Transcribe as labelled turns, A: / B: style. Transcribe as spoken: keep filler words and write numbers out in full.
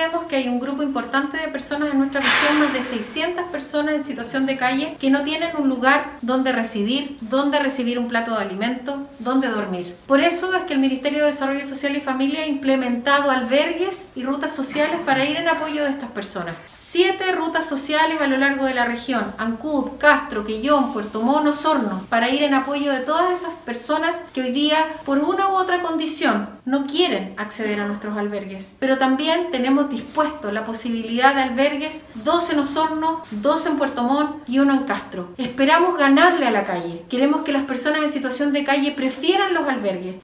A: olvidemos que hay un grupo importante de personas en nuestra región, más de seiscientas personas en situación de calle, que no tienen un lugar donde residir, donde recibir un plato de alimento, donde dormir. Por eso es que el Ministerio de Desarrollo Social y Familia ha implementado albergues y rutas sociales para ir en apoyo de estas personas. Siete rutas sociales a lo largo de la región: Ancud, Castro, Quellón, Puerto Montt, Osorno, para ir en apoyo de todas esas personas que hoy día, por una u otra condición, no quieren acceder a nuestros albergues. Pero también tenemos dispuesto la posibilidad de albergues, dos en Osorno, dos en Puerto Montt y uno en Castro. Esperamos ganarle a la calle. Queremos que las personas en situación de calle prefieran los albergues.